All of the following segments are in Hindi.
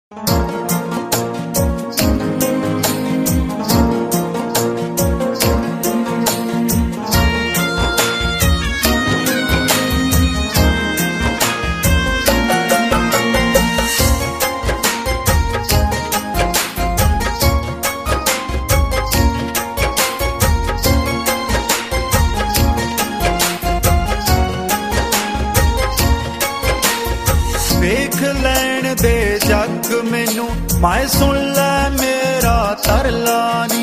देख लैण दे जग मैनू मैं सुन लै मेरा तरला नी।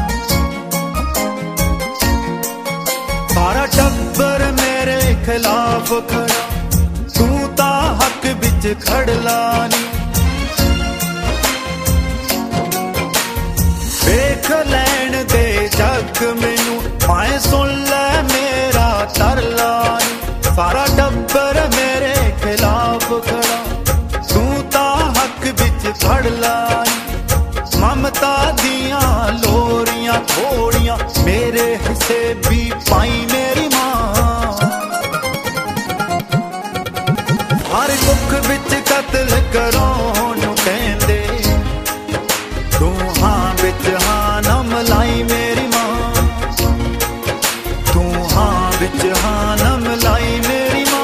सारा टब्बर मेरे खिलाफ खड़ा, तू ता हक बिच खड़ला नी। देख लैण दे जग मैनू मैं सुन लै मेरा तरला नी। सारा टब्बर मेरे खिलाफ खड़ा, तू ता हक बिच खड़ला नी। ममता दियां लोरियां थोड़ियां मेरे हिस्से भी पाई मेरी मां। हर कुख बिच कत्ल करो नू कहंदे, तू हां बिच हां ना मलाई मेरी मां। तू हां बिच हां ना मलाई मेरी मां।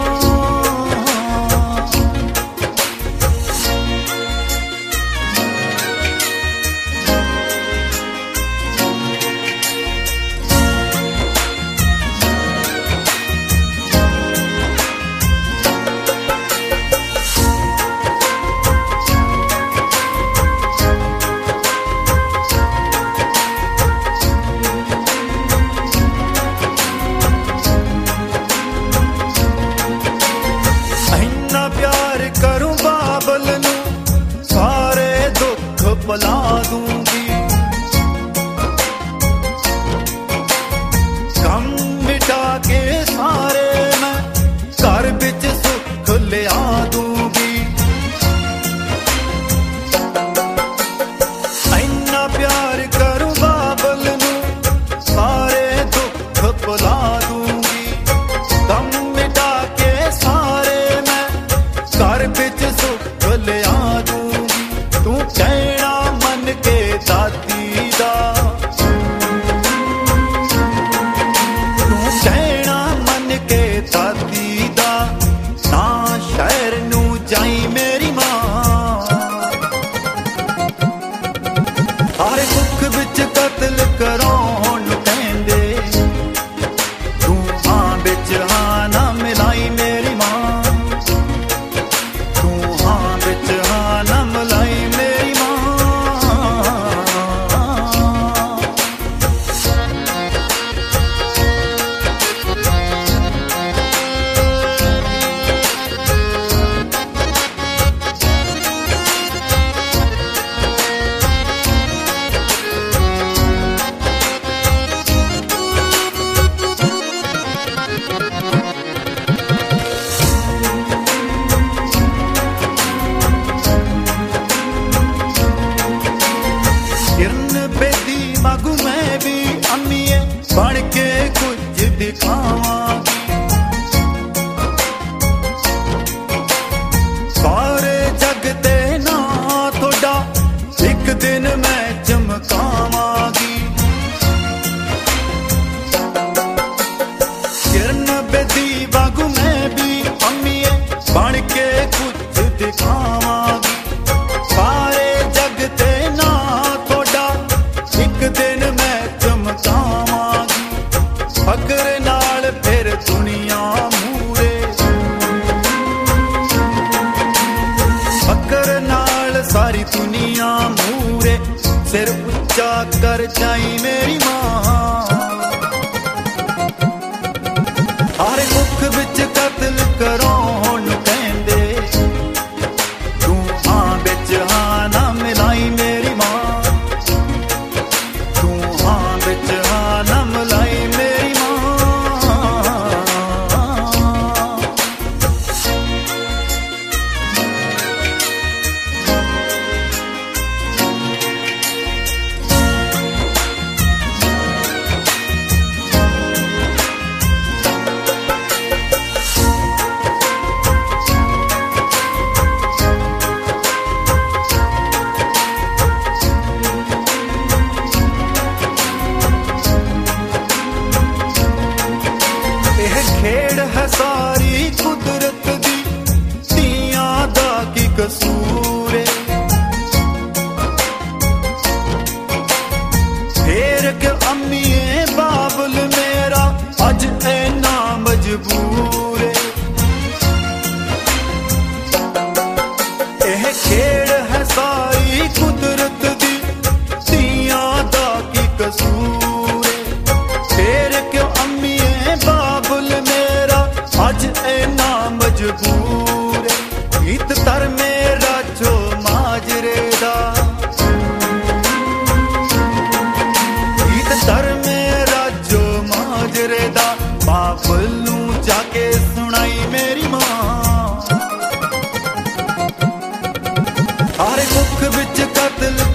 करूं बाबल नू सारे दुख भुला दूंगी। गम मिटा के सारे मैं घर बिच सुख लिया दूंगी। इन्ना प्यार करूं बाबल नू सारे दुख भुला दूंगी। गम मिटा के सारे घर बिच सुख लिया दूंगी। तू कहना मन के दादी दा, तू कहना मन के दादी दा, ना शहर नू जाई मेरी मां। हर दुख बिच कत्ल करो नू कहंदे, तू हां बिच हां ना मिलाई मेरी मां। मांगू मैं भी अम्मीए बन के कुछ दिखावांगी। सारे जग ते ना थोड़ा एक दिन मैं चमकावांगी। किरण बेदी मांगू मैं भी अम्मीए बन के कुछ दिखावांगी। सारे जग ते ना एक दिन मैं चमकावांगी। फकर नाल फिर दुनिया मूरे, फकर नाल सारी दुनिया मूरे सिर उच्चा कर जाई मेरी मां। हर मुख बिच कत्ल करो नू कहंदे, तू हां बिच हां ना मिलाई मेरी मां। तर मेरा जो माजरे दा, गीत तर मेरा जो माजरे दा, बाबल नू जाके सुनाई मेरी मां। हर कुख विच कतल